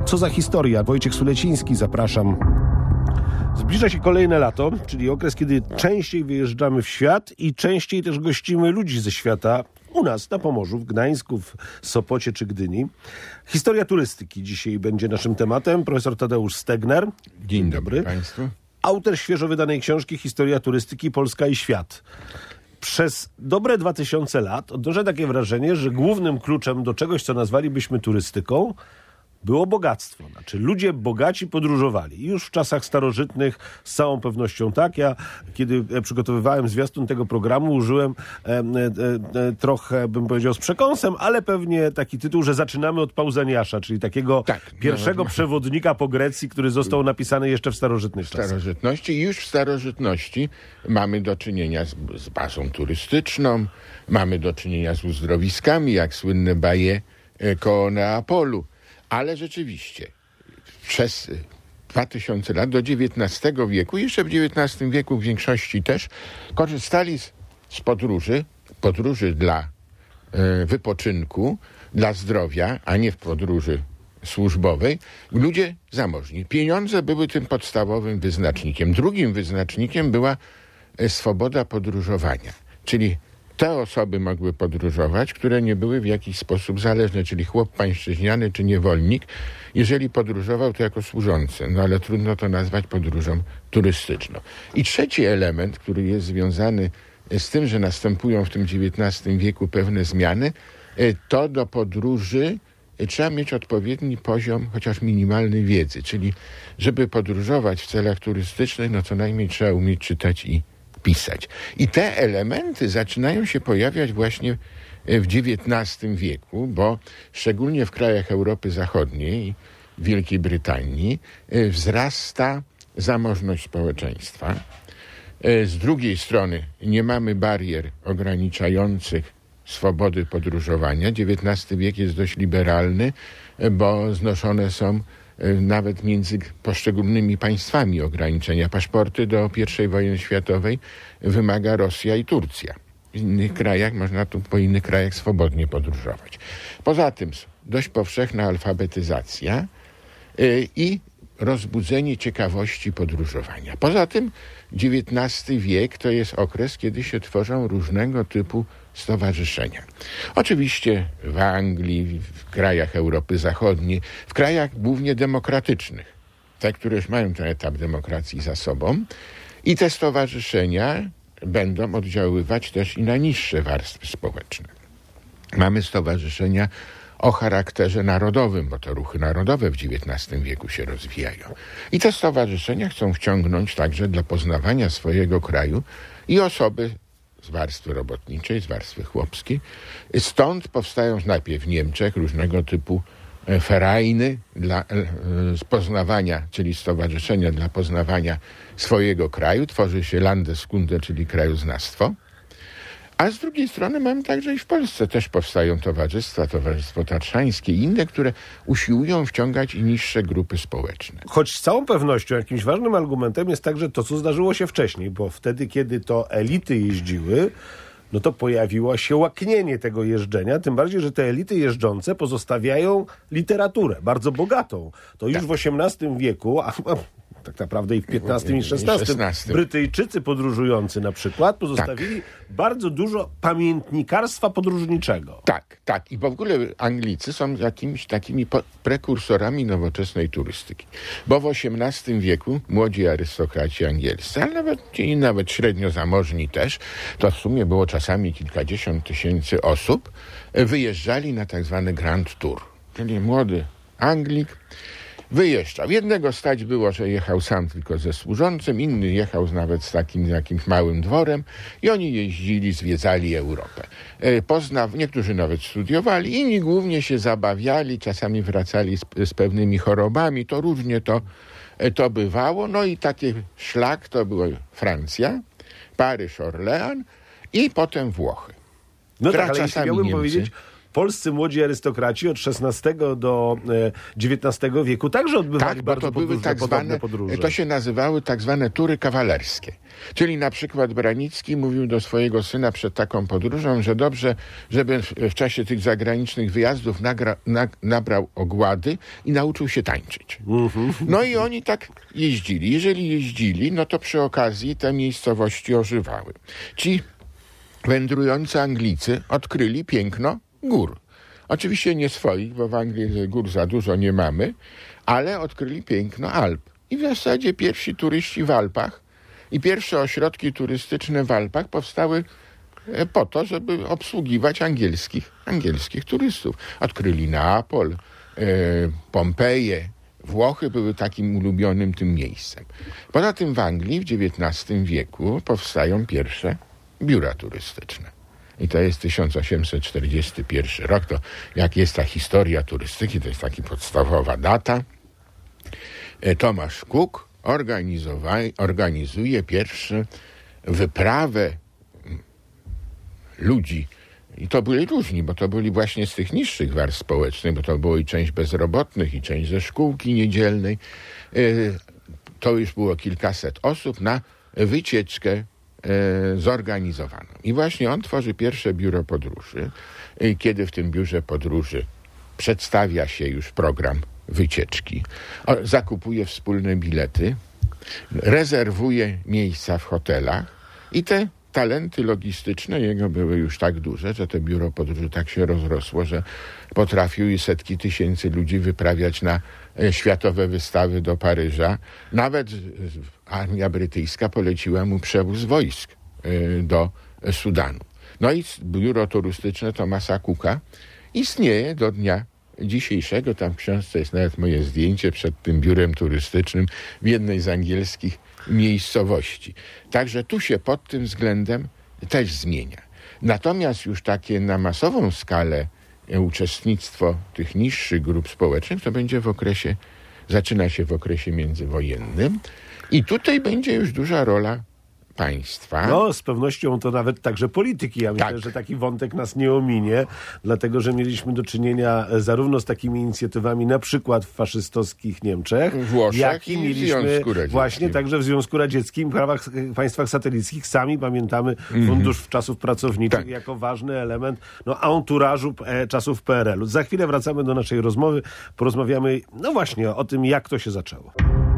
Co za historia? Wojciech Suleciński, zapraszam. Zbliża się kolejne lato, czyli okres, kiedy częściej wyjeżdżamy w świat i częściej też gościmy ludzi ze świata u nas na Pomorzu, w Gdańsku, w Sopocie czy Gdyni. Historia turystyki dzisiaj będzie naszym tematem. Profesor Tadeusz Stegner. Dzień dobry Państwu. Autor świeżo wydanej książki Historia turystyki Polska i świat. Przez dobre 2000 lat odnoszę takie wrażenie, że głównym kluczem do czegoś, co nazwalibyśmy turystyką, było bogactwo. Znaczy ludzie bogaci podróżowali. I już w czasach starożytnych z całą pewnością tak. Ja, kiedy przygotowywałem zwiastun tego programu, użyłem trochę, bym powiedział, z przekąsem, ale pewnie taki tytuł, że zaczynamy od Pausaniasza, czyli takiego pierwszego przewodnika po Grecji, który został napisany jeszcze w starożytnych czasach. Starożytności. I już w starożytności mamy do czynienia z bazą turystyczną, mamy do czynienia z uzdrowiskami, jak słynne baje koło Neapolu. Ale rzeczywiście przez 2000 lat do XIX wieku, jeszcze w XIX wieku w większości też, korzystali z podróży dla wypoczynku, dla zdrowia, a nie w podróży służbowej, ludzie zamożni. Pieniądze były tym podstawowym wyznacznikiem. Drugim wyznacznikiem była swoboda podróżowania, czyli te osoby mogły podróżować, które nie były w jakiś sposób zależne, czyli chłop pańszczyźniany czy niewolnik, jeżeli podróżował, to jako służący. No ale trudno to nazwać podróżą turystyczną. I trzeci element, który jest związany z tym, że następują w tym XIX wieku pewne zmiany, to do podróży trzeba mieć odpowiedni poziom, chociaż minimalnej wiedzy. Czyli żeby podróżować w celach turystycznych, no co najmniej trzeba umieć czytać i pisać. I te elementy zaczynają się pojawiać właśnie w XIX wieku, bo szczególnie w krajach Europy Zachodniej, w Wielkiej Brytanii, wzrasta zamożność społeczeństwa. Z drugiej strony nie mamy barier ograniczających swobody podróżowania. XIX wiek jest dość liberalny, bo znoszone są nawet między poszczególnymi państwami ograniczenia. Paszporty do I wojny światowej wymaga Rosja i Turcja. W innych krajach można tu po innych krajach swobodnie podróżować. Poza tym dość powszechna alfabetyzacja i rozbudzenie ciekawości podróżowania. Poza tym XIX wiek to jest okres, kiedy się tworzą różnego typu stowarzyszenia. Oczywiście w Anglii, w krajach Europy Zachodniej, w krajach głównie demokratycznych, te, które już mają ten etap demokracji za sobą, i te stowarzyszenia będą oddziaływać też i na niższe warstwy społeczne. Mamy stowarzyszenia o charakterze narodowym, bo to ruchy narodowe w XIX wieku się rozwijają. I te stowarzyszenia chcą wciągnąć także dla poznawania swojego kraju i osoby z warstwy robotniczej, z warstwy chłopskiej. Stąd powstają najpierw w Niemczech różnego typu ferajny dla poznawania, czyli stowarzyszenia dla poznawania swojego kraju. Tworzy się Landeskunde, czyli krajoznawstwo. A z drugiej strony mamy także i w Polsce też powstają towarzystwa, Towarzystwo Tatrzańskie i inne, które usiłują wciągać i niższe grupy społeczne. Choć z całą pewnością jakimś ważnym argumentem jest także to, co zdarzyło się wcześniej, bo wtedy, kiedy to elity jeździły, no to pojawiło się łaknienie tego jeżdżenia, tym bardziej, że te elity jeżdżące pozostawiają literaturę, bardzo bogatą. To już w XVIII wieku, a tak naprawdę i w XV i XVI. Brytyjczycy podróżujący na przykład pozostawili bardzo dużo pamiętnikarstwa podróżniczego. Tak. I w ogóle Anglicy są jakimiś takimi prekursorami nowoczesnej turystyki. Bo w XVIII wieku młodzi arystokraci angielscy, ale nawet średnio zamożni też, to w sumie było czasami kilkadziesiąt tysięcy osób, wyjeżdżali na tak zwany Grand Tour. Czyli młody Anglik wyjeżdżał. Jednego stać było, że jechał sam tylko ze służącym, inny jechał nawet z takim jakimś małym dworem i oni jeździli, zwiedzali Europę. Niektórzy nawet studiowali, inni głównie się zabawiali, czasami wracali z pewnymi chorobami, to różnie to bywało. No i taki szlak to była Francja, Paryż, Orlean i potem Włochy. No tak, ale jeśli miałbym powiedzieć, polscy młodzi arystokraci od XVI do XIX wieku także odbywali bardzo podobne podróże. To się nazywały tak zwane tury kawalerskie. Czyli na przykład Branicki mówił do swojego syna przed taką podróżą, że dobrze, żeby w czasie tych zagranicznych wyjazdów nabrał ogłady i nauczył się tańczyć. No i oni tak jeździli. Jeżeli jeździli, no to przy okazji te miejscowości ożywały. Ci wędrujący Anglicy odkryli piękno gór. Oczywiście nie swoich, bo w Anglii gór za dużo nie mamy, ale odkryli piękno Alp. I w zasadzie pierwsi turyści w Alpach i pierwsze ośrodki turystyczne w Alpach powstały po to, żeby obsługiwać angielskich turystów. Odkryli Neapol, Pompeje, Włochy były takim ulubionym tym miejscem. Poza tym w Anglii w XIX wieku powstają pierwsze biura turystyczne. I to jest 1841 rok. To jak jest ta historia turystyki, to jest taka podstawowa data. Tomasz Cook organizuje pierwszą wyprawę ludzi. I to byli różni, bo to byli właśnie z tych niższych warstw społecznych, bo to było i część bezrobotnych, i część ze szkółki niedzielnej. To już było kilkaset osób na wycieczkę zorganizowaną. I właśnie on tworzy pierwsze biuro podróży. Kiedy w tym biurze podróży przedstawia się już program wycieczki, zakupuje wspólne bilety, rezerwuje miejsca w hotelach i te talenty logistyczne jego były już tak duże, że to biuro podróży tak się rozrosło, że potrafił i setki tysięcy ludzi wyprawiać na światowe wystawy do Paryża. Nawet armia brytyjska poleciła mu przewóz wojsk do Sudanu. No i biuro turystyczne Thomasa Cooka istnieje do dnia dzisiejszego. Tam w książce jest nawet moje zdjęcie przed tym biurem turystycznym w jednej z angielskich miejscowości. Także tu się pod tym względem też zmienia. Natomiast już takie na masową skalę uczestnictwo tych niższych grup społecznych to będzie zaczyna się w okresie międzywojennym i tutaj będzie już duża rola państwa. No, z pewnością to nawet także polityki. Ja myślę, że taki wątek nas nie ominie, dlatego, że mieliśmy do czynienia zarówno z takimi inicjatywami na przykład w faszystowskich Niemczech, Włoszech, jak i mieliśmy właśnie także w Związku Radzieckim, w państwach satelickich. Sami pamiętamy Fundusz Czasów Pracowniczych jako ważny element anturażu czasów PRL-u. Za chwilę wracamy do naszej rozmowy. Porozmawiamy właśnie o tym, jak to się zaczęło.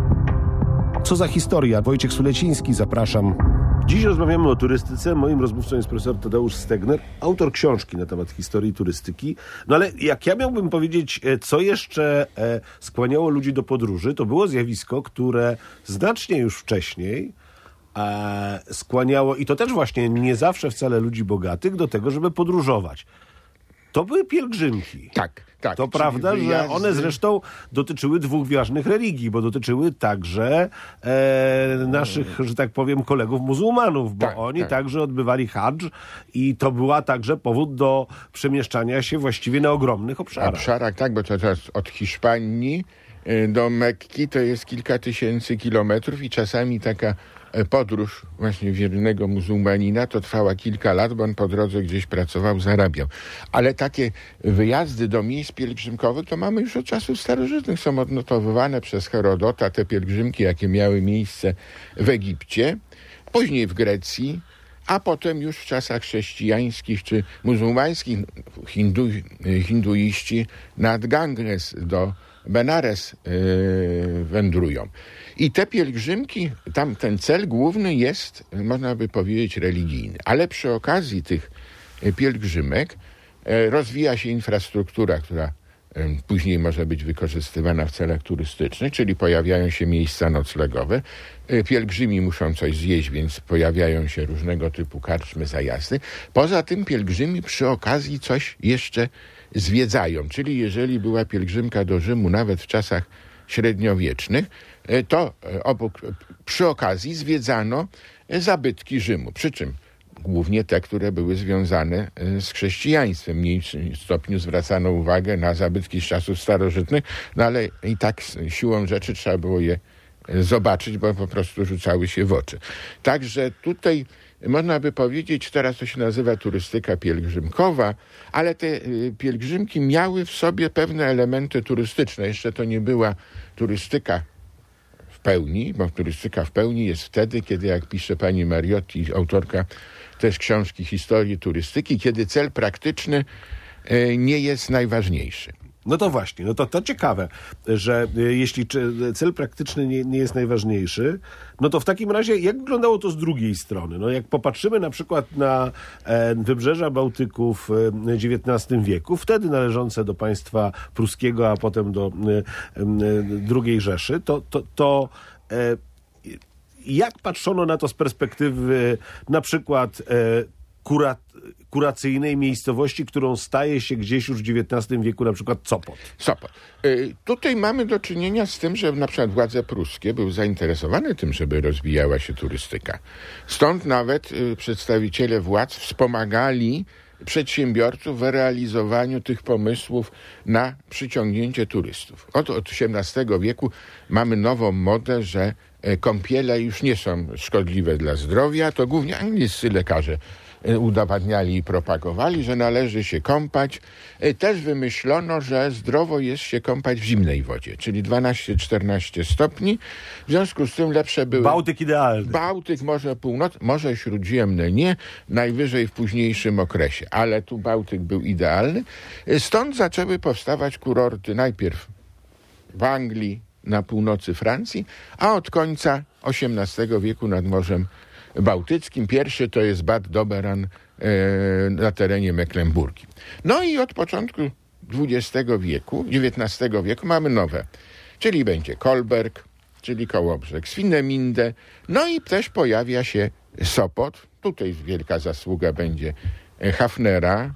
Co za historia? Wojciech Suleciński, zapraszam. Dziś rozmawiamy o turystyce. Moim rozmówcą jest profesor Tadeusz Stegner, autor książki na temat historii turystyki. No ale jak ja miałbym powiedzieć, co jeszcze skłaniało ludzi do podróży, to było zjawisko, które znacznie już wcześniej skłaniało, i to też właśnie nie zawsze wcale ludzi bogatych, do tego, żeby podróżować. To były pielgrzymki. Tak. To prawda, że one zresztą dotyczyły dwóch ważnych religii, bo dotyczyły także naszych, że tak powiem, kolegów muzułmanów, bo oni także odbywali hadż i to była także powód do przemieszczania się właściwie na ogromnych obszarach. Bo to teraz od Hiszpanii do Mekki to jest kilka tysięcy kilometrów i czasami taka podróż właśnie wiernego muzułmanina to trwała kilka lat, bo on po drodze gdzieś pracował, zarabiał. Ale takie wyjazdy do miejsc pielgrzymkowych to mamy już od czasów starożytnych. Są odnotowywane przez Herodota te pielgrzymki, jakie miały miejsce w Egipcie, później w Grecji, a potem już w czasach chrześcijańskich czy muzułmańskich hinduiści nad Ganges do Benares wędrują. I te pielgrzymki, tam ten cel główny jest, można by powiedzieć, religijny. Ale przy okazji tych pielgrzymek rozwija się infrastruktura, która później może być wykorzystywana w celach turystycznych, czyli pojawiają się miejsca noclegowe. Pielgrzymi muszą coś zjeść, więc pojawiają się różnego typu karczmy, zajazdy. Poza tym pielgrzymi przy okazji coś jeszcze zwiedzają. Czyli jeżeli była pielgrzymka do Rzymu nawet w czasach średniowiecznych, to przy okazji zwiedzano zabytki Rzymu. Przy czym głównie te, które były związane z chrześcijaństwem. W mniejszym stopniu zwracano uwagę na zabytki z czasów starożytnych, ale i tak siłą rzeczy trzeba było je zobaczyć, bo po prostu rzucały się w oczy. Także tutaj można by powiedzieć, teraz to się nazywa turystyka pielgrzymkowa, ale te pielgrzymki miały w sobie pewne elementy turystyczne. Jeszcze to nie była turystyka w pełni, bo turystyka w pełni jest wtedy, kiedy, jak pisze pani Mariotti, autorka też książki Historii turystyki, kiedy cel praktyczny nie jest najważniejszy. No to właśnie, no to ciekawe, że jeśli cel praktyczny nie jest najważniejszy, no to w takim razie jak wyglądało to z drugiej strony? No jak popatrzymy na przykład na wybrzeża Bałtyku w XIX wieku, wtedy należące do państwa pruskiego, a potem do II Rzeszy, to jak patrzono na to z perspektywy na przykład kuracyjnej miejscowości, którą staje się gdzieś już w XIX wieku na przykład Sopot? Tutaj mamy do czynienia z tym, że na przykład władze pruskie były zainteresowane tym, żeby rozwijała się turystyka. Stąd nawet przedstawiciele władz wspomagali przedsiębiorców w realizowaniu tych pomysłów na przyciągnięcie turystów. Od XVIII wieku mamy nową modę, że kąpiele już nie są szkodliwe dla zdrowia. To głównie angielscy lekarze udowadniali i propagowali, że należy się kąpać. Też wymyślono, że zdrowo jest się kąpać w zimnej wodzie, czyli 12-14 stopni. W związku z tym lepsze były... Bałtyk idealny. Bałtyk, Morze Północne, Morze Śródziemne nie, najwyżej w późniejszym okresie, ale tu Bałtyk był idealny. Stąd zaczęły powstawać kurorty najpierw w Anglii, na północy Francji, a od końca XVIII wieku nad Morzem Bałtyckim. Pierwszy to jest Bad Doberan na terenie Mecklenburgii. No i od początku XIX wieku mamy nowe, czyli będzie Kolberg, czyli Kołobrzeg, Swineminde, no i też pojawia się Sopot. Tutaj wielka zasługa będzie Hafnera,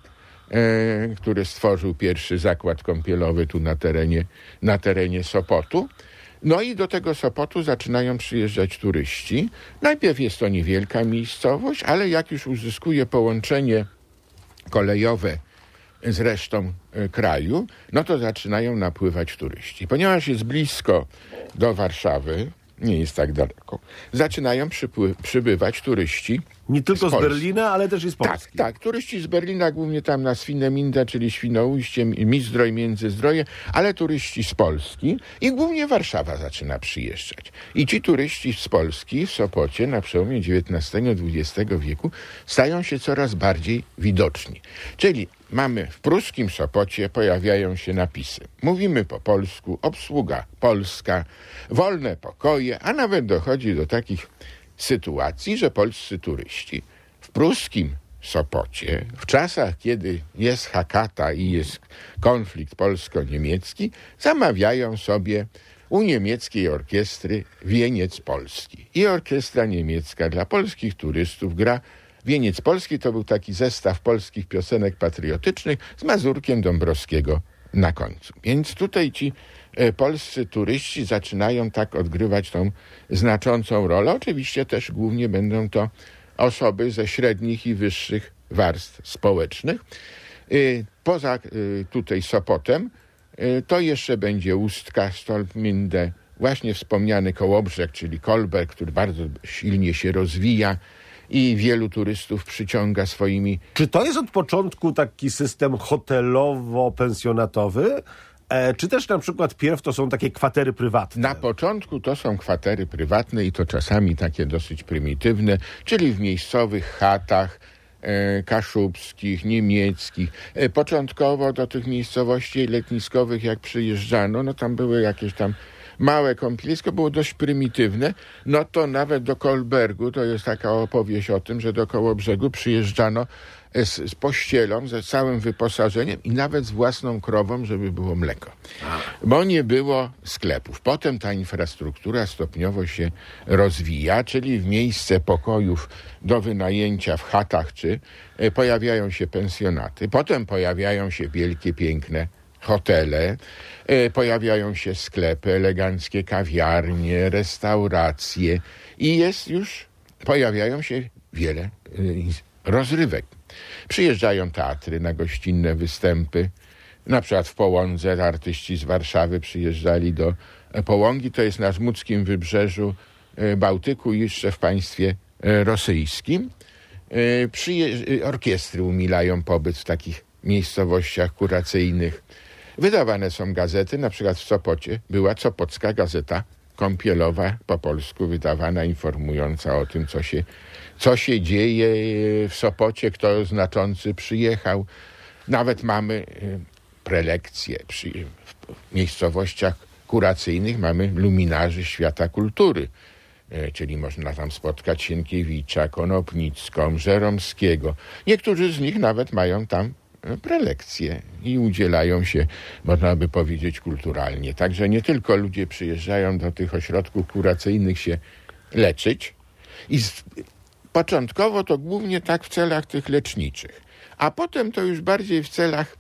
który stworzył pierwszy zakład kąpielowy tu na terenie Sopotu. No i do tego Sopotu zaczynają przyjeżdżać turyści. Najpierw jest to niewielka miejscowość, ale jak już uzyskuje połączenie kolejowe z resztą kraju, no to zaczynają napływać turyści. Ponieważ jest blisko do Warszawy, nie jest tak daleko, zaczynają przybywać turyści nie tylko z Berlina, ale też i z Polski. Tak, turyści z Berlina, głównie tam na Swineminde, czyli Świnoujście, Międzyzdroje, Międzyzdroje, ale turyści z Polski i głównie Warszawa zaczyna przyjeżdżać. I ci turyści z Polski w Sopocie na przełomie XIX-XX wieku stają się coraz bardziej widoczni. Czyli mamy w pruskim Sopocie, pojawiają się napisy. Mówimy po polsku, obsługa polska, wolne pokoje, a nawet dochodzi do takich sytuacji, że polscy turyści w pruskim Sopocie, w czasach, kiedy jest Hakata i jest konflikt polsko-niemiecki, zamawiają sobie u niemieckiej orkiestry wieniec polski. I orkiestra niemiecka dla polskich turystów gra wieniec polski. To był taki zestaw polskich piosenek patriotycznych z mazurkiem Dąbrowskiego na końcu. Więc tutaj ci polscy turyści zaczynają tak odgrywać tą znaczącą rolę. Oczywiście też głównie będą to osoby ze średnich i wyższych warstw społecznych. Poza tutaj Sopotem to jeszcze będzie Ustka, Stolpmünde, właśnie wspomniany Kołobrzeg, czyli Kolberg, który bardzo silnie się rozwija i wielu turystów przyciąga swoimi... Czy to jest od początku taki system hotelowo-pensjonatowy? Czy też na przykład pierw to są takie kwatery prywatne? Na początku to są kwatery prywatne i to czasami takie dosyć prymitywne, czyli w miejscowych chatach kaszubskich, niemieckich. Początkowo do tych miejscowości letniskowych jak przyjeżdżano, no tam były jakieś tam małe kąpielisko, było dość prymitywne, no to nawet do Kolbergu, to jest taka opowieść o tym, że do Kołobrzegu przyjeżdżano z pościelą, ze całym wyposażeniem i nawet z własną krową, żeby było mleko. Bo nie było sklepów. Potem ta infrastruktura stopniowo się rozwija, czyli w miejsce pokojów do wynajęcia w chatach czy pojawiają się pensjonaty. Potem pojawiają się wielkie, piękne hotele, pojawiają się sklepy, eleganckie kawiarnie, restauracje i pojawiają się wiele rozrywek. Przyjeżdżają teatry na gościnne występy. Na przykład w Połądze artyści z Warszawy przyjeżdżali do Połągi. To jest na żmudzkim wybrzeżu Bałtyku, jeszcze w państwie rosyjskim. orkiestry umilają pobyt w takich miejscowościach kuracyjnych. Wydawane są gazety, na przykład w Sopocie była Sopocka Gazeta Kąpielowa, po polsku wydawana, informująca o tym, co się dzieje w Sopocie, kto znaczący przyjechał. Nawet mamy prelekcje w miejscowościach kuracyjnych, mamy luminarzy świata kultury, czyli można tam spotkać Sienkiewicza, Konopnicką, Żeromskiego. Niektórzy z nich nawet mają tam prelekcje i udzielają się, można by powiedzieć, kulturalnie. Także nie tylko ludzie przyjeżdżają do tych ośrodków kuracyjnych się leczyć i początkowo to głównie tak w celach tych leczniczych, a potem to już bardziej w celach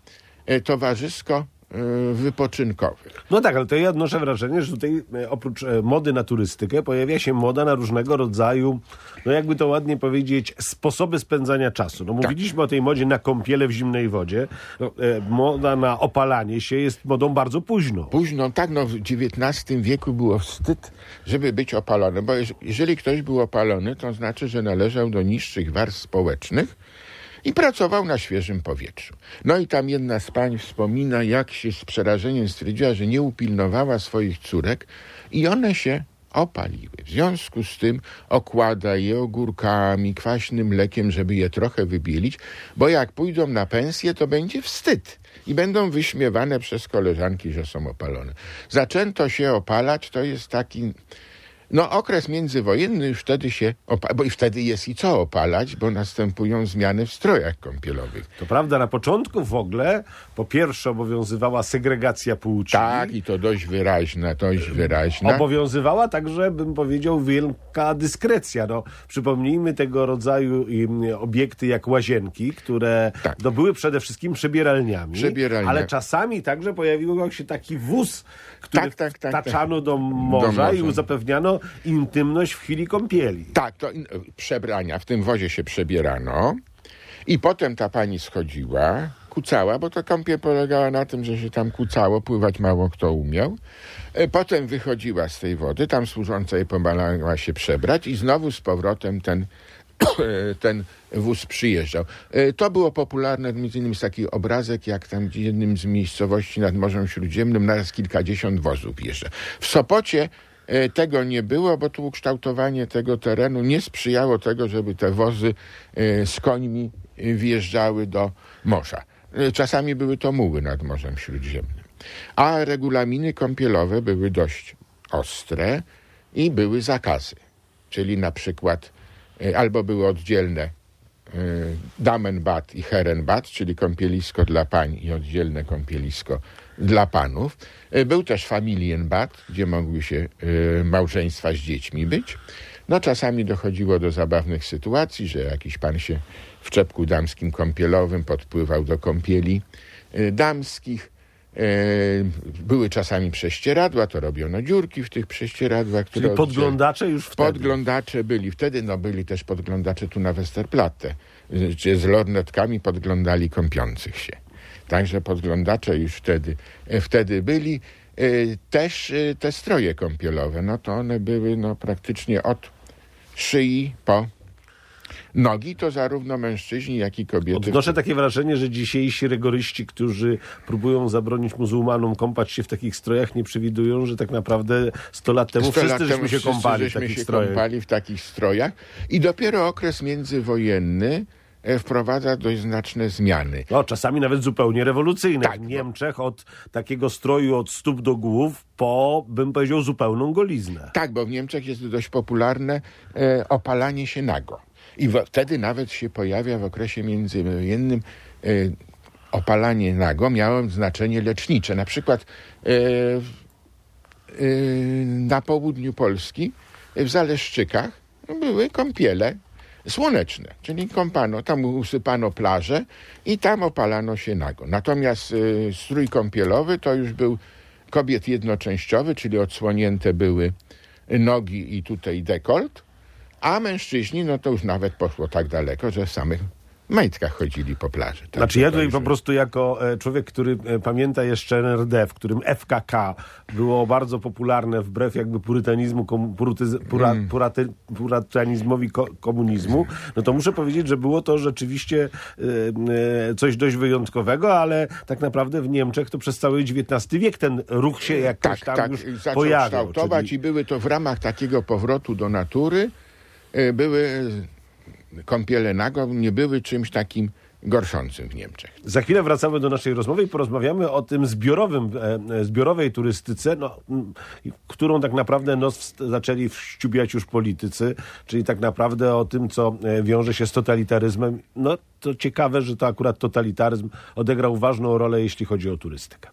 towarzysko-wypoczynkowych. No tak, ale to ja odnoszę wrażenie, że tutaj oprócz mody na turystykę pojawia się moda na różnego rodzaju, no jakby to ładnie powiedzieć, sposoby spędzania czasu. No mówiliśmy o tej modzie na kąpiele w zimnej wodzie. No, moda na opalanie się jest modą bardzo późną. Późno, tak, no w XIX wieku było wstyd, żeby być opalony, bo jeżeli ktoś był opalony, to znaczy, że należał do niższych warstw społecznych i pracował na świeżym powietrzu. No i tam jedna z pań wspomina, jak się z przerażeniem stwierdziła, że nie upilnowała swoich córek i one się opaliły. W związku z tym okłada je ogórkami, kwaśnym mlekiem, żeby je trochę wybielić, bo jak pójdą na pensję, to będzie wstyd i będą wyśmiewane przez koleżanki, że są opalone. Zaczęto się opalać, to jest taki okres międzywojenny, już wtedy się bo i wtedy jest i co opalać, bo następują zmiany w strojach kąpielowych. To prawda, na początku w ogóle po pierwsze obowiązywała segregacja płci. Tak, i to dość wyraźna. Obowiązywała także, bym powiedział, wielka dyskrecja. No, przypomnijmy tego rodzaju obiekty jak łazienki, które były przede wszystkim przebieralniami, ale czasami także pojawił się taki wóz, który wtaczano do morza i zapewniano intymność w chwili kąpieli. Tak, to przebrania. W tym wozie się przebierano i potem ta pani schodziła, kucała, bo to kąpiel polegała na tym, że się tam kucało, pływać mało kto umiał. Potem wychodziła z tej wody, tam służąca jej pomagała się przebrać i znowu z powrotem ten wóz przyjeżdżał. To było popularne, między innymi jest taki obrazek, jak tam w jednym z miejscowości nad Morzem Śródziemnym naraz kilkadziesiąt wozów jeżdża. W Sopocie tego nie było, bo tu ukształtowanie tego terenu nie sprzyjało tego, żeby te wozy z końmi wjeżdżały do morza. Czasami były to muły nad Morzem Śródziemnym. A regulaminy kąpielowe były dość ostre i były zakazy. Czyli na przykład albo były oddzielne Damenbad i Herrenbad, czyli kąpielisko dla pań i oddzielne kąpielisko dla panów. Był też Familienbad, gdzie mogły się małżeństwa z dziećmi być. No czasami dochodziło do zabawnych sytuacji, że jakiś pan się w czepku damskim kąpielowym podpływał do kąpieli damskich. Były czasami prześcieradła, to robiono dziurki w tych prześcieradłach. Czyli podglądacze już wtedy? Podglądacze byli wtedy, byli też podglądacze tu na Westerplatte, gdzie z lornetkami podglądali kąpiących się. Także podglądacze już wtedy byli. Też te stroje kąpielowe, to one były praktycznie od szyi po nogi, to zarówno mężczyźni, jak i kobiety. Odnoszę takie wrażenie, że dzisiejsi rygoryści, którzy próbują zabronić muzułmanom kąpać się w takich strojach, nie przewidują, że tak naprawdę 100 lat temu wszyscy żeśmy się kąpali w takich strojach. I dopiero okres międzywojenny wprowadza dość znaczne zmiany. Czasami nawet zupełnie rewolucyjne. W Niemczech od takiego stroju od stóp do głów po, bym powiedział, zupełną goliznę. Tak, bo w Niemczech jest dość popularne opalanie się nago. I wtedy nawet się pojawia w okresie międzywojennym opalanie nago miało znaczenie lecznicze. Na przykład na południu Polski, w Zaleszczykach były kąpiele słoneczne, czyli kąpano, tam usypano plaże i tam opalano się nago. Natomiast strój kąpielowy to już był kobiet jednoczęściowy, czyli odsłonięte były nogi i tutaj dekolt, a mężczyźni, to już nawet poszło tak daleko, że w samych majtkach chodzili po plaży. Tak, Znaczy ja tutaj po prostu jako człowiek, który pamięta jeszcze NRD, w którym FKK było bardzo popularne wbrew jakby purytanizmowi komunizmu, no to muszę powiedzieć, że było to rzeczywiście coś dość wyjątkowego, ale tak naprawdę w Niemczech to przez cały XIX wiek ten ruch się jakoś tam już zaczął pojawił. kształtować i były to w ramach takiego powrotu do natury, były kąpiele nago, nie były czymś takim gorszącym w Niemczech. Za chwilę wracamy do naszej rozmowy i porozmawiamy o tym zbiorowej turystyce, którą tak naprawdę zaczęli wściubiać już politycy, czyli tak naprawdę o tym, co wiąże się z totalitaryzmem. No to ciekawe, że to akurat totalitaryzm odegrał ważną rolę, jeśli chodzi o turystykę.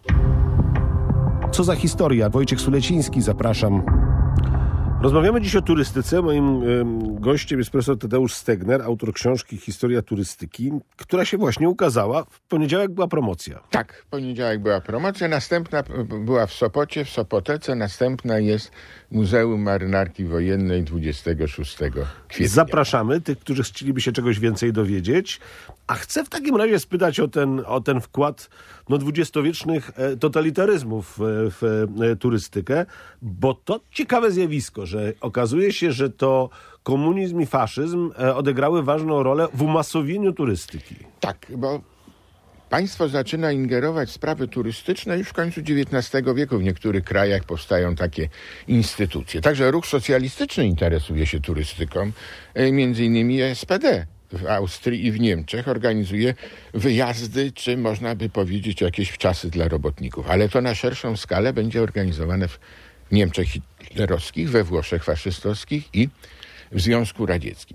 Co za historia? Wojciech Suleciński, zapraszam. Rozmawiamy dziś o turystyce. Moim gościem jest profesor Tadeusz Stegner, autor książki Historia turystyki, która się właśnie ukazała. W poniedziałek była promocja. Tak, w poniedziałek była promocja. Następna była w Sopocie, w Sopotece. Następna jest w Muzeum Marynarki Wojennej 26 kwietnia. Zapraszamy tych, którzy chcieliby się czegoś więcej dowiedzieć. A chcę w takim razie spytać o ten wkład dwudziestowiecznych totalitaryzmów w turystykę, bo to ciekawe zjawisko, że okazuje się, że to komunizm i faszyzm odegrały ważną rolę w umasowieniu turystyki. Tak, bo państwo zaczyna ingerować w sprawy turystyczne już w końcu XIX wieku. W niektórych krajach powstają takie instytucje. Także ruch socjalistyczny interesuje się turystyką, między innymi SPD. W Austrii i w Niemczech organizuje wyjazdy, czy można by powiedzieć jakieś wczasy dla robotników. Ale to na szerszą skalę będzie organizowane w Niemczech hitlerowskich, we Włoszech faszystowskich i w Związku Radzieckim.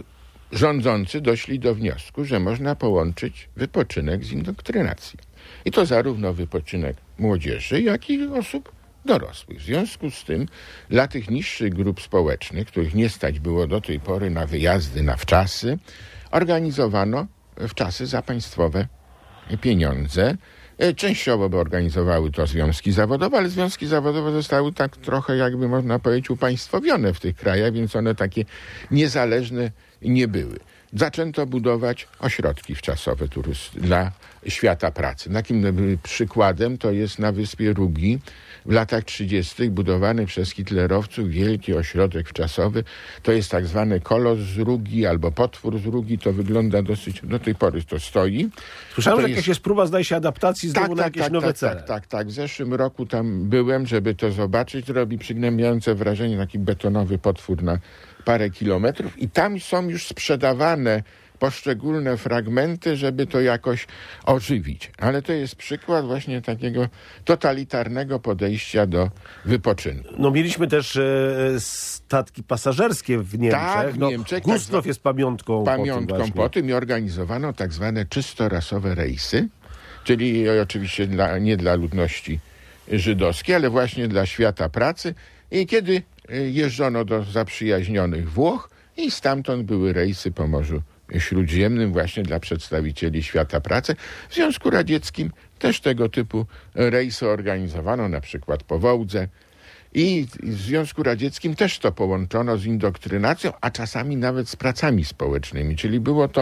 Rządzący doszli do wniosku, że można połączyć wypoczynek z indoktrynacją. I to zarówno wypoczynek młodzieży, jak i osób dorosłych. W związku z tym dla tych niższych grup społecznych, których nie stać było do tej pory na wyjazdy, na wczasy, organizowano wczasy za państwowe pieniądze. Częściowo by organizowały to związki zawodowe, ale związki zawodowe zostały tak trochę, jakby można powiedzieć, upaństwowione w tych krajach, więc one takie niezależne nie były. Zaczęto budować ośrodki wczasowe dla świata pracy. Takim przykładem to jest na wyspie Rugi w latach 30. budowany przez hitlerowców wielki ośrodek wczasowy. To jest tak zwany kolos z Rugi albo potwór z Rugi. To wygląda dosyć, do tej pory to stoi. Słyszałem, że jakaś jest próba, zdaje się, adaptacji znowu na jakieś nowe cele. Tak. W zeszłym roku tam byłem, żeby to zobaczyć. Robi przygnębiające wrażenie taki betonowy potwór na parę kilometrów i tam są już sprzedawane poszczególne fragmenty, żeby to jakoś ożywić. Ale to jest przykład właśnie takiego totalitarnego podejścia do wypoczynku. No mieliśmy też statki pasażerskie w Niemczech. Tak, w Niemczech. Gustaw jest pamiątką po tym i organizowano tak zwane czysto rasowe rejsy, czyli oczywiście nie dla ludności żydowskiej, ale właśnie dla świata pracy. I kiedy jeżdżono do zaprzyjaźnionych Włoch i stamtąd były rejsy po Morzu Śródziemnym właśnie dla przedstawicieli świata pracy. W Związku Radzieckim też tego typu rejsy organizowano, na przykład po Wołdze. I w Związku Radzieckim też to połączono z indoktrynacją, a czasami nawet z pracami społecznymi, czyli było to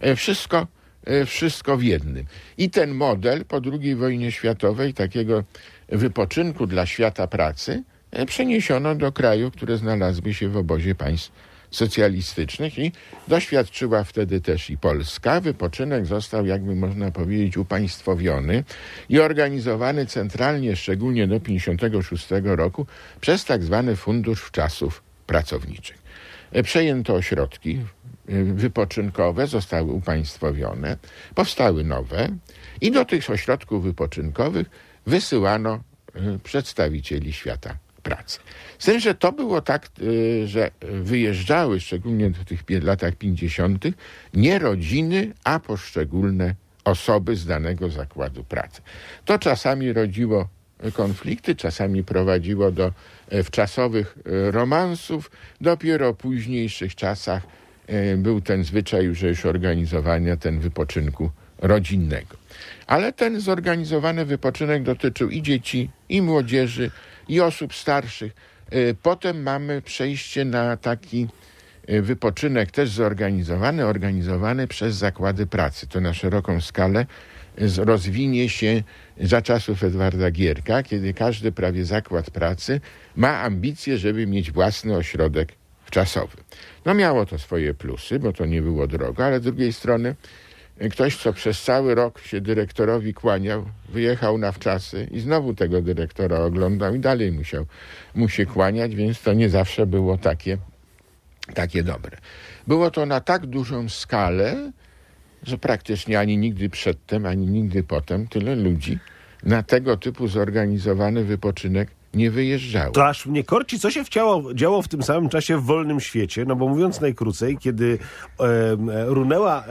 wszystko w jednym. I ten model po II wojnie światowej takiego wypoczynku dla świata pracy przeniesiono do krajów, które znalazły się w obozie państw socjalistycznych i doświadczyła wtedy też i Polska. Wypoczynek został, jakby można powiedzieć, upaństwowiony i organizowany centralnie, szczególnie do 1956 roku, przez tak zwany Fundusz Wczasów Pracowniczych. Przejęto ośrodki wypoczynkowe, zostały upaństwowione, powstały nowe i do tych ośrodków wypoczynkowych wysyłano przedstawicieli świata pracy. Z tym, że to było tak, że wyjeżdżały, szczególnie w tych latach 50., nie rodziny, a poszczególne osoby z danego zakładu pracy. To czasami rodziło konflikty, czasami prowadziło do wczasowych romansów. Dopiero w późniejszych czasach był ten zwyczaj już organizowania wypoczynku rodzinnego. Ale ten zorganizowany wypoczynek dotyczył i dzieci, i młodzieży, i osób starszych. Potem mamy przejście na taki wypoczynek też organizowany przez zakłady pracy. To na szeroką skalę rozwinie się za czasów Edwarda Gierka, kiedy każdy prawie zakład pracy ma ambicje, żeby mieć własny ośrodek wczasowy. No miało to swoje plusy, bo to nie było drogo, ale z drugiej strony ktoś, co przez cały rok się dyrektorowi kłaniał, wyjechał na wczasy i znowu tego dyrektora oglądał i dalej musiał mu się kłaniać, więc to nie zawsze było takie dobre. Było to na tak dużą skalę, że praktycznie ani nigdy przedtem, ani nigdy potem tyle ludzi na tego typu zorganizowany wypoczynek nie wyjeżdżało. To aż mnie korci, co się działo w tym samym czasie w wolnym świecie, no bo mówiąc najkrócej, kiedy runęła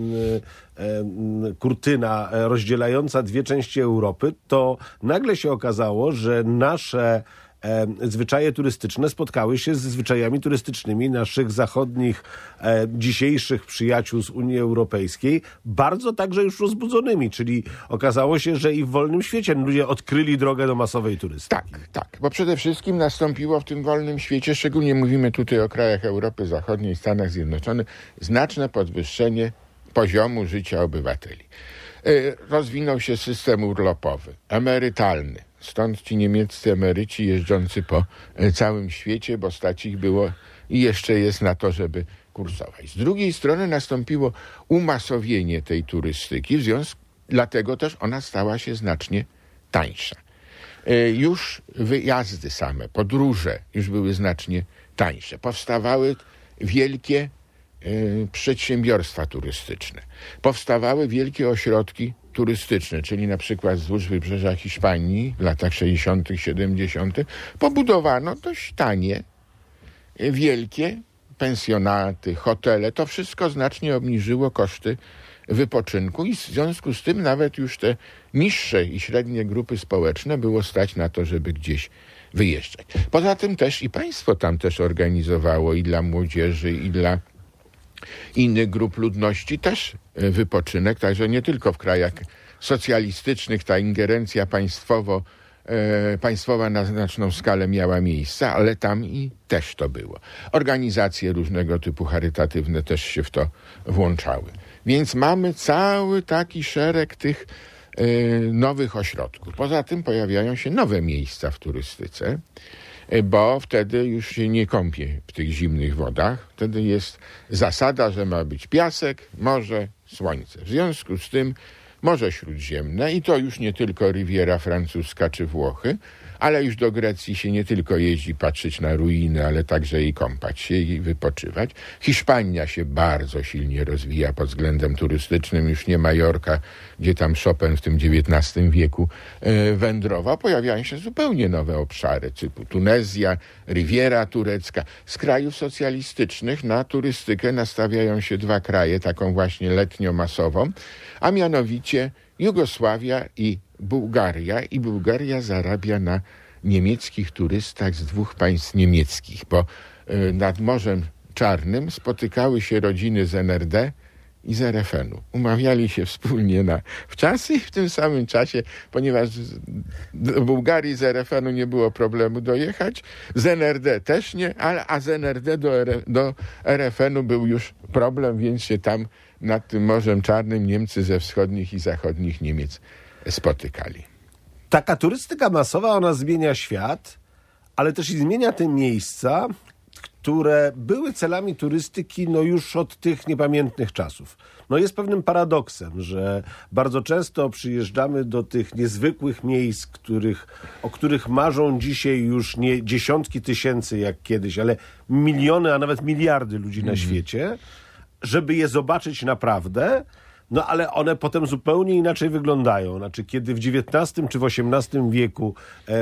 kurtyna rozdzielająca dwie części Europy, to nagle się okazało, że nasze zwyczaje turystyczne spotkały się ze zwyczajami turystycznymi naszych zachodnich, dzisiejszych przyjaciół z Unii Europejskiej, bardzo także już rozbudzonymi, czyli okazało się, że i w wolnym świecie ludzie odkryli drogę do masowej turystyki. Tak, bo przede wszystkim nastąpiło w tym wolnym świecie, szczególnie mówimy tutaj o krajach Europy Zachodniej, Stanach Zjednoczonych, znaczne podwyższenie poziomu życia obywateli. Rozwinął się system urlopowy, emerytalny. Stąd ci niemieccy emeryci jeżdżący po całym świecie, bo stać ich było i jeszcze jest na to, żeby kursować. Z drugiej strony nastąpiło umasowienie tej turystyki, dlatego też ona stała się znacznie tańsza. Już wyjazdy same, podróże już były znacznie tańsze. Powstawały wielkie przedsiębiorstwa turystyczne. Powstawały wielkie ośrodki turystyczne, czyli na przykład wzdłuż wybrzeża Hiszpanii w latach 60., 70. pobudowano dość tanie, wielkie pensjonaty, hotele. To wszystko znacznie obniżyło koszty wypoczynku i w związku z tym nawet już te niższe i średnie grupy społeczne było stać na to, żeby gdzieś wyjeżdżać. Poza tym też i państwo tam też organizowało i dla młodzieży, i dla innych grup ludności też wypoczynek, także nie tylko w krajach socjalistycznych ta ingerencja państwowa na znaczną skalę miała miejsce, ale tam i też to było. Organizacje różnego typu charytatywne też się w to włączały. Więc mamy cały taki szereg tych nowych ośrodków. Poza tym pojawiają się nowe miejsca w turystyce, bo wtedy już się nie kąpie w tych zimnych wodach. Wtedy jest zasada, że ma być piasek, morze, słońce. W związku z tym Morze Śródziemne i to już nie tylko Riviera Francuska czy Włochy, ale już do Grecji się nie tylko jeździ patrzeć na ruiny, ale także i kąpać się i wypoczywać. Hiszpania się bardzo silnie rozwija pod względem turystycznym, już nie Majorka, gdzie tam Chopin w tym XIX wieku wędrował. Pojawiają się zupełnie nowe obszary, typu Tunezja, Riviera turecka. Z krajów socjalistycznych na turystykę nastawiają się dwa kraje, taką właśnie letnio-masową, a mianowicie Jugosławia i Bułgaria. I Bułgaria zarabia na niemieckich turystach z dwóch państw niemieckich, bo nad Morzem Czarnym spotykały się rodziny z NRD i z RFN-u. Umawiali się wspólnie na wczasy i w tym samym czasie, ponieważ do Bułgarii z RFN-u nie było problemu dojechać, z NRD też nie, a z NRD do RFN-u był już problem, więc się tam nad tym Morzem Czarnym Niemcy ze wschodnich i zachodnich Niemiec spotykali. Taka turystyka masowa, ona zmienia świat, ale też i zmienia te miejsca, które były celami turystyki już od tych niepamiętnych czasów. Jest pewnym paradoksem, że bardzo często przyjeżdżamy do tych niezwykłych miejsc, o których marzą dzisiaj już nie dziesiątki tysięcy jak kiedyś, ale miliony, a nawet miliardy ludzi na świecie, żeby je zobaczyć naprawdę, ale one potem zupełnie inaczej wyglądają. Znaczy, kiedy w XIX czy w XVIII wieku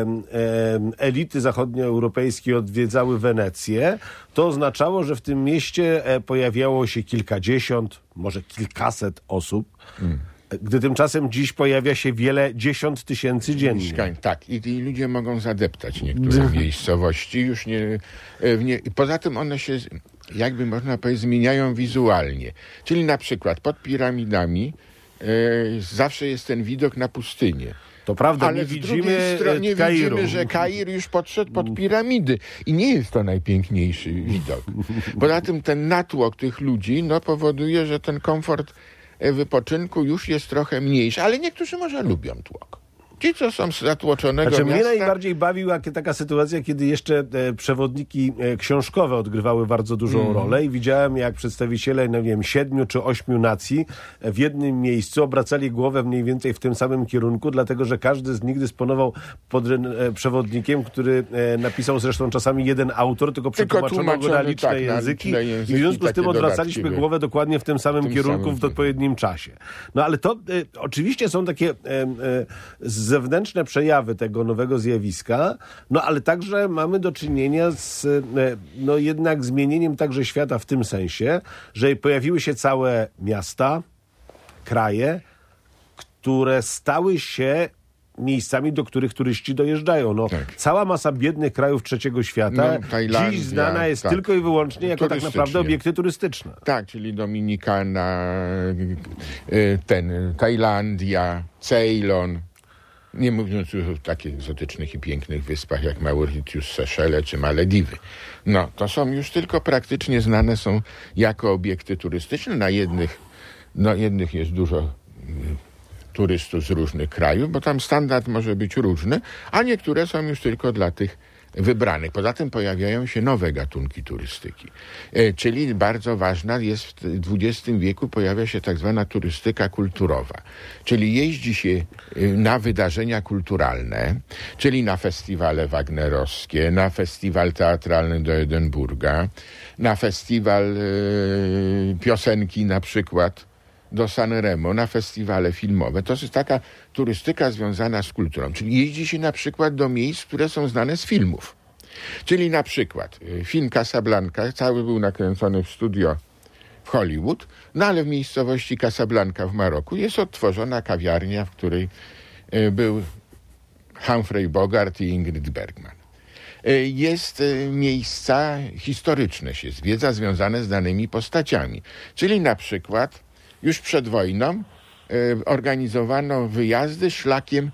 elity zachodnioeuropejskie odwiedzały Wenecję, to oznaczało, że w tym mieście pojawiało się kilkadziesiąt, może kilkaset osób, gdy tymczasem dziś pojawia się wiele dziesiąt tysięcy dziennie. Tak, i ludzie mogą zadeptać niektóre miejscowości. Już poza tym one się, jakby można powiedzieć, zmieniają wizualnie. Czyli na przykład pod piramidami zawsze jest ten widok na pustynię. To prawda, ale nie z widzimy drugiej strony Kairu. widzimy, że Kair już podszedł pod piramidy i nie jest to najpiękniejszy widok. Poza tym ten natłok tych ludzi powoduje, że ten komfort wypoczynku już jest trochę mniejszy, ale niektórzy może lubią tłok. Ci, co są z zatłoczonego Znaczy, miasta... mnie najbardziej bawiła taka sytuacja, kiedy jeszcze przewodniki książkowe odgrywały bardzo dużą rolę i widziałem, jak przedstawiciele, 7 czy 8 nacji w jednym miejscu obracali głowę mniej więcej w tym samym kierunku, dlatego, że każdy z nich dysponował przewodnikiem, który napisał zresztą czasami jeden autor, tylko przetłumaczono go na liczne języki. I w związku z tym odwracaliśmy głowę dokładnie w tym samym kierunku w odpowiednim czasie. No ale to oczywiście są takie zewnętrzne przejawy tego nowego zjawiska, ale także mamy do czynienia z jednak zmienieniem także świata w tym sensie, że pojawiły się całe miasta, kraje, które stały się miejscami, do których turyści dojeżdżają. Tak. Cała masa biednych krajów trzeciego świata dziś znana jest tylko i wyłącznie jako tak naprawdę obiekty turystyczne. Tak, czyli Dominikana, Tajlandia, Ceylon. Nie mówiąc już o takich egzotycznych i pięknych wyspach jak Mauritius, Seszele czy Malediwy. To są już tylko praktycznie znane są jako obiekty turystyczne. Na jednych jest dużo turystów z różnych krajów, bo tam standard może być różny, a niektóre są już tylko dla tych wybranych. Poza tym pojawiają się nowe gatunki turystyki. Czyli bardzo ważna jest w XX wieku pojawia się tak zwana turystyka kulturowa. Czyli jeździ się na wydarzenia kulturalne, czyli na festiwale wagnerowskie, na festiwal teatralny do Edynburga, na festiwal piosenki na przykład do Sanremo, na festiwale filmowe. To jest taka turystyka związana z kulturą. Czyli jeździ się na przykład do miejsc, które są znane z filmów. Czyli na przykład film Casablanca, cały był nakręcony w studio w Hollywood, ale w miejscowości Casablanca w Maroku jest odtworzona kawiarnia, w której był Humphrey Bogart i Ingrid Bergman. Jest miejsca historyczne się zwiedza, związane z danymi postaciami. Czyli na przykład już przed wojną organizowano wyjazdy szlakiem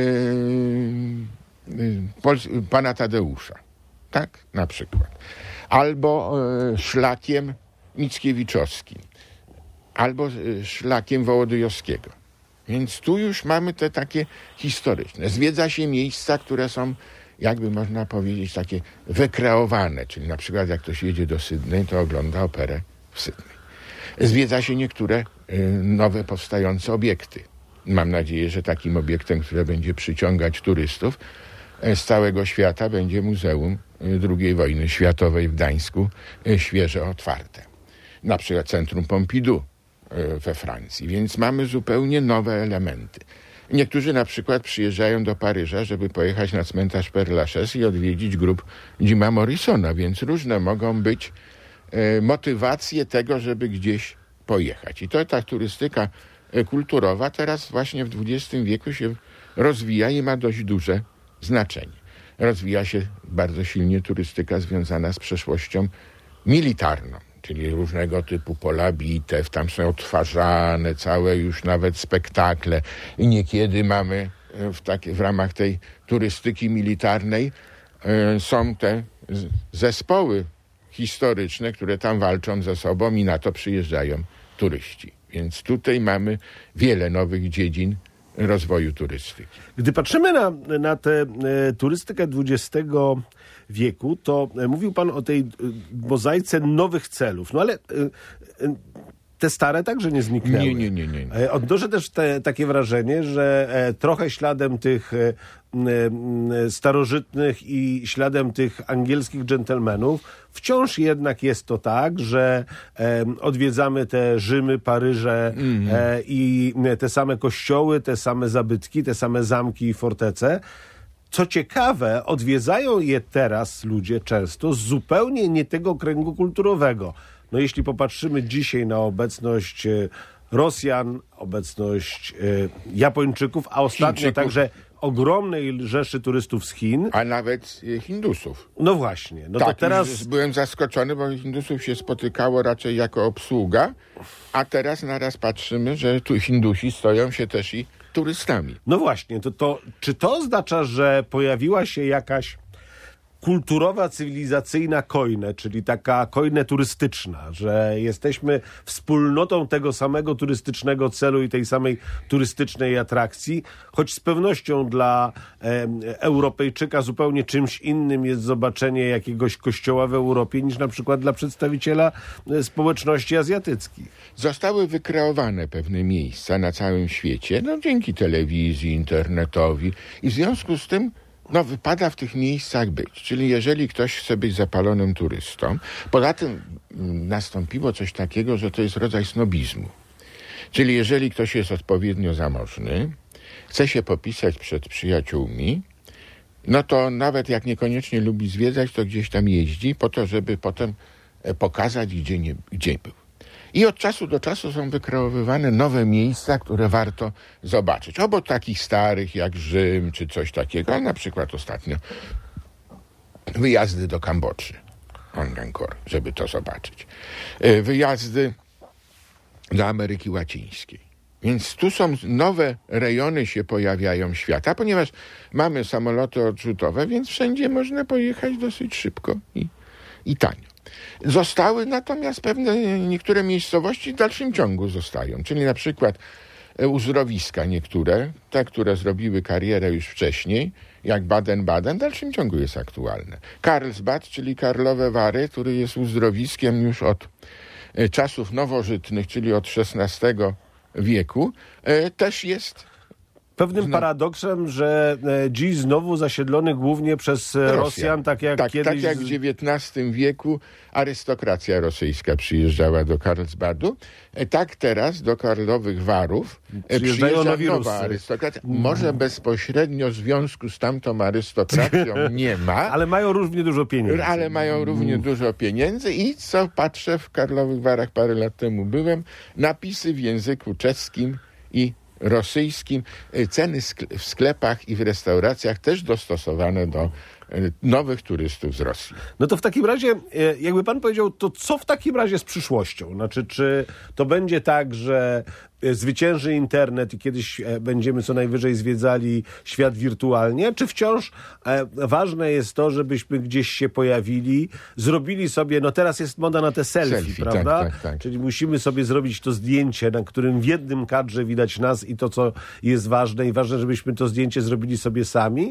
pana Tadeusza. Tak? Na przykład. Albo szlakiem Mickiewiczowskim. Albo szlakiem Wołodyjowskiego. Więc tu już mamy te takie historyczne. Zwiedza się miejsca, które są, jakby można powiedzieć, takie wykreowane. Czyli na przykład jak ktoś jedzie do Sydney, to ogląda operę w Sydney. Zwiedza się niektóre nowe powstające obiekty. Mam nadzieję, że takim obiektem, które będzie przyciągać turystów z całego świata, będzie Muzeum II Wojny Światowej w Gdańsku, świeżo otwarte. Na przykład Centrum Pompidou we Francji. Więc mamy zupełnie nowe elementy. Niektórzy na przykład przyjeżdżają do Paryża, żeby pojechać na cmentarz Père Lachaise i odwiedzić grób Jima Morrisona, więc różne mogą być motywacje tego, żeby gdzieś pojechać. I to ta turystyka kulturowa teraz właśnie w XX wieku się rozwija i ma dość duże znaczenie. Rozwija się bardzo silnie turystyka związana z przeszłością militarną, czyli różnego typu pola bitew, tam są odtwarzane całe już nawet spektakle i niekiedy mamy w ramach tej turystyki militarnej są te zespoły historyczne, które tam walczą ze sobą i na to przyjeżdżają turyści. Więc tutaj mamy wiele nowych dziedzin rozwoju turystyki. Gdy patrzymy na tę turystykę XX wieku, to mówił pan o tej mozaice nowych celów. Ale te stare także nie zniknęły. Nie. Odnoszę też takie wrażenie, że trochę śladem tych starożytnych i śladem tych angielskich dżentelmenów wciąż jednak jest to tak, że odwiedzamy te Rzymy, Paryże i te same kościoły, te same zabytki, te same zamki i fortece. Co ciekawe, odwiedzają je teraz ludzie często z zupełnie nie tego kręgu kulturowego. Jeśli popatrzymy dzisiaj na obecność Rosjan, obecność Japończyków, a ostatnio także ogromnej rzeszy turystów z Chin. A nawet Hindusów. No właśnie. Tak, to teraz byłem zaskoczony, bo Hindusów się spotykało raczej jako obsługa, a teraz naraz patrzymy, że tu Hindusi stoją się też i turystami. No właśnie, czy to oznacza, że pojawiła się jakaś kulturowa, cywilizacyjna kojne, czyli taka kojne turystyczna, że jesteśmy wspólnotą tego samego turystycznego celu i tej samej turystycznej atrakcji, choć z pewnością dla Europejczyka zupełnie czymś innym jest zobaczenie jakiegoś kościoła w Europie niż na przykład dla przedstawiciela społeczności azjatyckich. Zostały wykreowane pewne miejsca na całym świecie, dzięki telewizji, internetowi i w związku z tym wypada w tych miejscach być. Czyli jeżeli ktoś chce być zapalonym turystą, poza tym nastąpiło coś takiego, że to jest rodzaj snobizmu. Czyli jeżeli ktoś jest odpowiednio zamożny, chce się popisać przed przyjaciółmi, to nawet jak niekoniecznie lubi zwiedzać, to gdzieś tam jeździ po to, żeby potem pokazać, gdzie był. I od czasu do czasu są wykreowywane nowe miejsca, które warto zobaczyć. Obok takich starych jak Rzym czy coś takiego, ale na przykład ostatnio wyjazdy do Kambodży, Angkor, żeby to zobaczyć. Wyjazdy do Ameryki Łacińskiej. Więc tu są nowe rejony się pojawiają świata, ponieważ mamy samoloty odrzutowe, więc wszędzie można pojechać dosyć szybko i tanio. Zostały natomiast niektóre miejscowości w dalszym ciągu zostają, czyli na przykład uzdrowiska niektóre, te, które zrobiły karierę już wcześniej, jak Baden-Baden, w dalszym ciągu jest aktualne. Karlsbad, czyli Karlowe Wary, który jest uzdrowiskiem już od czasów nowożytnych, czyli od XVI wieku, też jest pewnym paradoksem, że dziś znowu zasiedlony głównie przez Rosjan, tak jak kiedyś... Tak jak w XIX wieku arystokracja rosyjska przyjeżdżała do Karlsbadu, tak teraz do Karlowych Warów przyjeżdża nowa arystokracja. Może bezpośrednio w związku z tamtą arystokracją nie ma. Ale mają równie dużo pieniędzy. I co patrzę, w Karlowych Warach parę lat temu byłem, napisy w języku czeskim i rosyjskim, ceny w sklepach i w restauracjach też dostosowane do nowych turystów z Rosji. No to w takim razie, jakby pan powiedział, to co w takim razie z przyszłością? Znaczy, czy to będzie tak, że zwycięży internet i kiedyś będziemy co najwyżej zwiedzali świat wirtualnie, czy wciąż ważne jest to, żebyśmy gdzieś się pojawili, zrobili sobie, teraz jest moda na te selfie, prawda? Tak. Czyli musimy sobie zrobić to zdjęcie, na którym w jednym kadrze widać nas i to, co jest ważne i ważne, żebyśmy to zdjęcie zrobili sobie sami?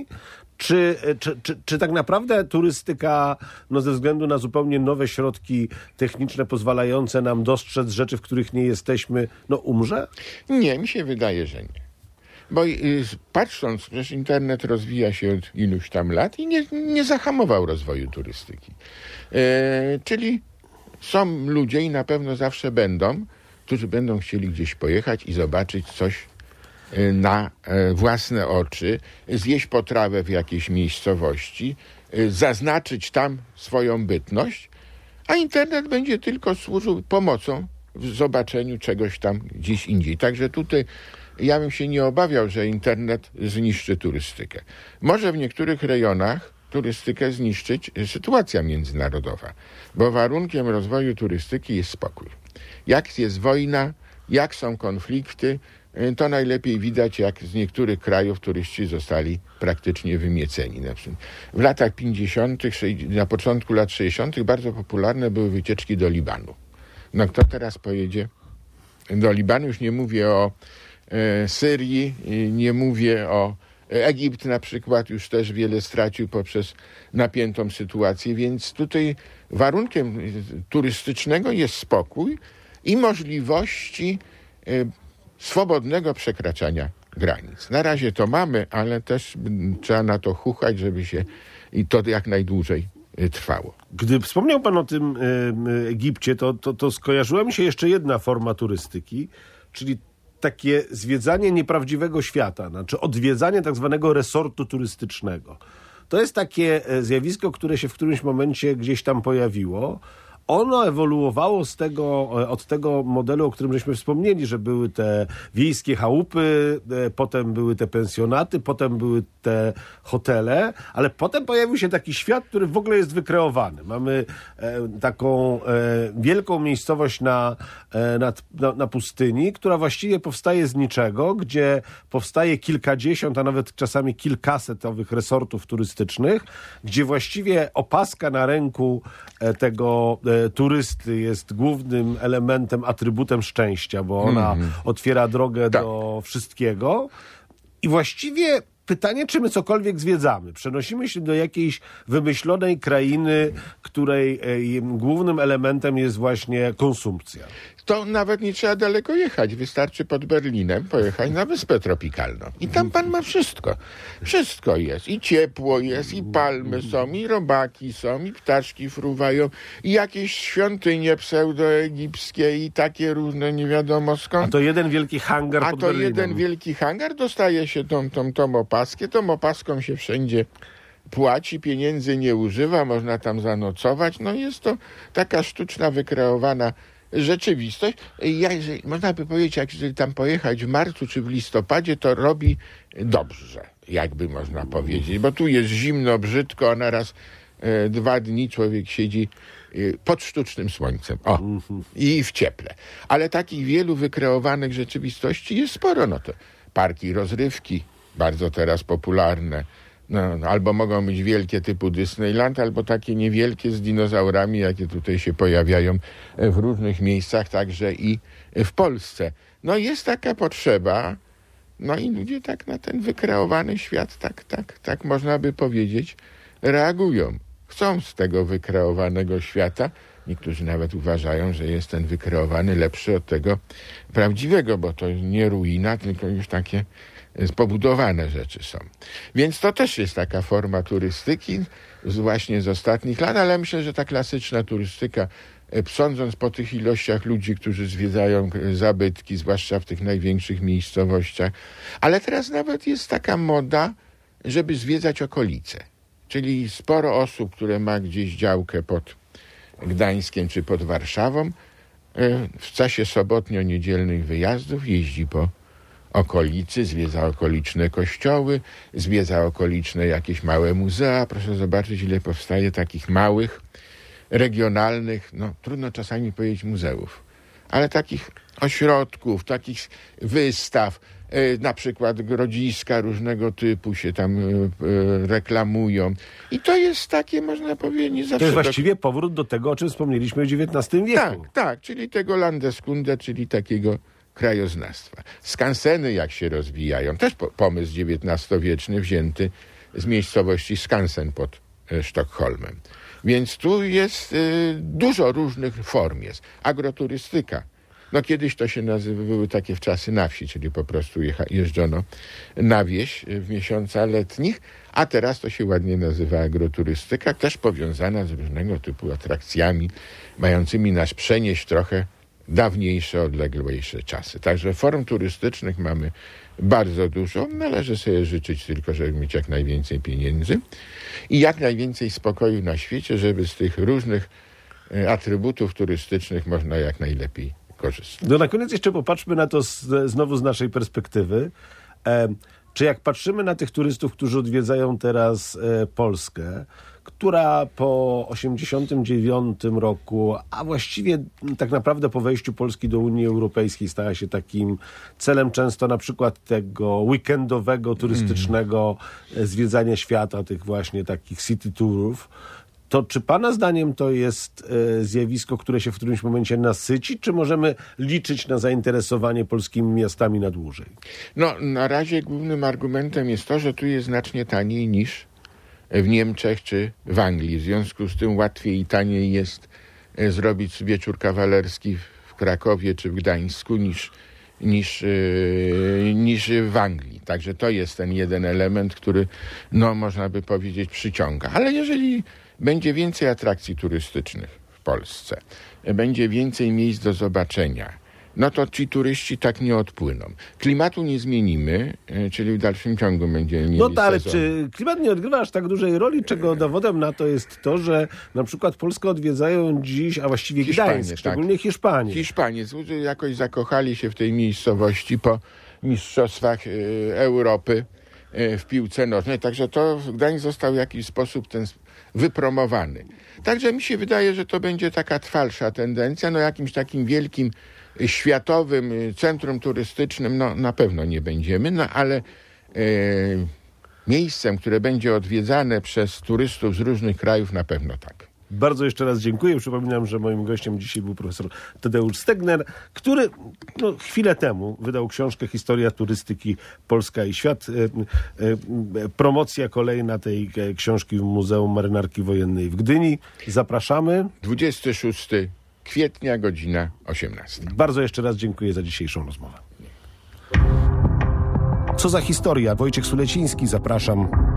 Czy tak naprawdę turystyka, ze względu na zupełnie nowe środki techniczne pozwalające nam dostrzec rzeczy, w których nie jesteśmy, umrze? Nie, mi się wydaje, że nie. Bo patrząc, przecież internet rozwija się od iluś tam lat i nie zahamował rozwoju turystyki. Czyli są ludzie i na pewno zawsze będą, którzy będą chcieli gdzieś pojechać i zobaczyć coś na własne oczy, zjeść potrawę w jakiejś miejscowości, zaznaczyć tam swoją bytność, a internet będzie tylko służył pomocą w zobaczeniu czegoś tam gdzieś indziej. Także tutaj ja bym się nie obawiał, że internet zniszczy turystykę. Może w niektórych rejonach turystykę zniszczyć sytuacja międzynarodowa, bo warunkiem rozwoju turystyki jest spokój. Jak jest wojna, jak są konflikty, to najlepiej widać, jak z niektórych krajów turyści zostali praktycznie wymieceni. Na przykład w latach 50., na początku lat 60. bardzo popularne były wycieczki do Libanu. Kto teraz pojedzie do Libanu? Już nie mówię o Syrii, nie mówię o Egipt na przykład, już też wiele stracił poprzez napiętą sytuację, więc tutaj warunkiem turystycznego jest spokój i możliwości swobodnego przekraczania granic. Na razie to mamy, ale też trzeba na to chuchać, żeby się i to jak najdłużej trwało. Gdy wspomniał pan o tym Egipcie, to skojarzyła mi się jeszcze jedna forma turystyki, czyli takie zwiedzanie nieprawdziwego świata, znaczy odwiedzanie tak zwanego resortu turystycznego. To jest takie zjawisko, które się w którymś momencie gdzieś tam pojawiło, ono ewoluowało od tego modelu, o którym żeśmy wspomnieli, że były te wiejskie chałupy, potem były te pensjonaty, potem były te hotele, ale potem pojawił się taki świat, który w ogóle jest wykreowany. Mamy taką wielką miejscowość na pustyni, która właściwie powstaje z niczego, gdzie powstaje kilkadziesiąt, a nawet czasami kilkaset owych resortów turystycznych, gdzie właściwie opaska na ręku tego turysty jest głównym elementem, atrybutem szczęścia, bo ona otwiera drogę do wszystkiego. I właściwie pytanie, czy my cokolwiek zwiedzamy. Przenosimy się do jakiejś wymyślonej krainy, której głównym elementem jest właśnie konsumpcja. To nawet nie trzeba daleko jechać. Wystarczy pod Berlinem pojechać na wyspę tropikalną. I tam pan ma wszystko. Wszystko jest. I ciepło jest, i palmy są, i robaki są, i ptaszki fruwają, i jakieś świątynie pseudoegipskie, i takie różne, nie wiadomo skąd. A to jeden wielki hangar pod Berlinem. Jeden wielki hangar, dostaje się tą opaskę. Tą opaską się wszędzie płaci, pieniędzy nie używa, można tam zanocować. No jest to taka sztuczna, wykreowana rzeczywistość. Można by powiedzieć, jeżeli tam pojechać w marcu czy w listopadzie, to robi dobrze, jakby można powiedzieć, bo tu jest zimno, brzydko, a naraz 2 dni człowiek siedzi pod sztucznym słońcem. I w cieple. Ale takich wielu wykreowanych rzeczywistości jest sporo. No to parki rozrywki, bardzo teraz popularne. Albo mogą być wielkie typu Disneyland, albo takie niewielkie z dinozaurami, jakie tutaj się pojawiają w różnych miejscach, także i w Polsce. No jest taka potrzeba, no i ludzie tak na ten wykreowany świat, tak można by powiedzieć, reagują. Chcą z tego wykreowanego świata. Niektórzy nawet uważają, że jest ten wykreowany lepszy od tego prawdziwego, bo to nie ruina, tylko już takie pobudowane rzeczy są. Więc to też jest taka forma turystyki właśnie z ostatnich lat, ale myślę, że ta klasyczna turystyka, sądząc po tych ilościach ludzi, którzy zwiedzają zabytki, zwłaszcza w tych największych miejscowościach, ale teraz nawet jest taka moda, żeby zwiedzać okolice. Czyli sporo osób, które ma gdzieś działkę pod Gdańskiem czy pod Warszawą, w czasie sobotnio-niedzielnych wyjazdów jeździ po okolicy, zwiedza okoliczne kościoły, zwiedza okoliczne jakieś małe muzea. Proszę zobaczyć, ile powstaje takich małych, regionalnych, trudno czasami powiedzieć muzeów, ale takich ośrodków, takich wystaw, na przykład grodziska różnego typu się tam reklamują. I to jest takie, można powiedzieć, nie zawsze... To jest właściwie powrót do tego, o czym wspomnieliśmy w XIX wieku. Tak, czyli tego Landeskunde, czyli takiego krajoznawstwa. Skanseny jak się rozwijają, też pomysł XIX-wieczny wzięty z miejscowości Skansen pod Sztokholmem. Więc tu jest dużo różnych form jest. Agroturystyka. Kiedyś to się były takie czasy na wsi, czyli po prostu jeżdżono na wieś w miesiącach letnich, a teraz to się ładnie nazywa agroturystyka, też powiązana z różnego typu atrakcjami, mającymi nas przenieść trochę dawniejsze, odleglejsze czasy. Także form turystycznych mamy bardzo dużo. Należy sobie życzyć tylko, żeby mieć jak najwięcej pieniędzy i jak najwięcej spokoju na świecie, żeby z tych różnych atrybutów turystycznych można jak najlepiej korzystać. Na koniec jeszcze popatrzmy na to znowu z naszej perspektywy. Czy jak patrzymy na tych turystów, którzy odwiedzają teraz Polskę, która po 1989 roku, a właściwie tak naprawdę po wejściu Polski do Unii Europejskiej stała się takim celem często na przykład tego weekendowego, turystycznego zwiedzania świata, tych właśnie takich city tourów, to czy pana zdaniem to jest zjawisko, które się w którymś momencie nasyci, czy możemy liczyć na zainteresowanie polskimi miastami na dłużej? Na razie głównym argumentem jest to, że tu jest znacznie taniej niż w Niemczech czy w Anglii. W związku z tym łatwiej i taniej jest zrobić wieczór kawalerski w Krakowie czy w Gdańsku niż w Anglii. Także to jest ten jeden element, który można by powiedzieć przyciąga. Ale jeżeli będzie więcej atrakcji turystycznych w Polsce, będzie więcej miejsc do zobaczenia, no to ci turyści tak nie odpłyną. Klimatu nie zmienimy, czyli w dalszym ciągu będziemy mieli No tak, ale sezon. czy klimat nie odgrywa aż tak dużej roli, czego dowodem na to jest to, że na przykład Polskę odwiedzają dziś, a właściwie Hiszpanie, Gdańsk, tak. szczególnie Hiszpanie. Hiszpanie jakoś zakochali się w tej miejscowości po mistrzostwach Europy w piłce nożnej, także to Gdańsk został w jakiś sposób wypromowany. Także mi się wydaje, że to będzie taka trwalsza tendencja, no jakimś takim wielkim światowym centrum turystycznym, no na pewno nie będziemy, no ale miejscem, które będzie odwiedzane przez turystów z różnych krajów, na pewno tak. Bardzo jeszcze raz dziękuję. Przypominam, że moim gościem dzisiaj był profesor Tadeusz Stegner, który chwilę temu wydał książkę Historia turystyki Polska i świat. Promocja kolejna tej książki w Muzeum Marynarki Wojennej w Gdyni. Zapraszamy. 26 kwietnia, godzina 18. Bardzo jeszcze raz dziękuję za dzisiejszą rozmowę. Co za historia? Wojciech Suleciński, zapraszam.